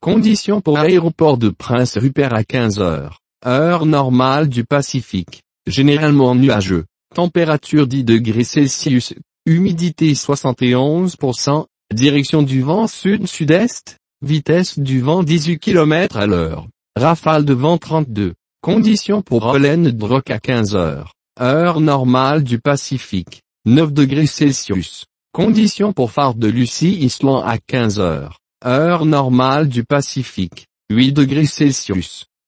Conditions pour aéroport de Prince Rupert à 15 heures. Heure normale du Pacifique. Généralement nuageux. Température 10 degrés Celsius. Humidité 71%. Direction du vent sud-sud-est. Vitesse du vent 18 km à l'heure. Rafale de vent 32. Conditions pour Rollen Drock à 15 heures. Heure normale du Pacifique. 9 degrés Celsius. Conditions pour phare de Lucie Island à 15 heures. Heure normale du Pacifique. 8 degrés Celsius.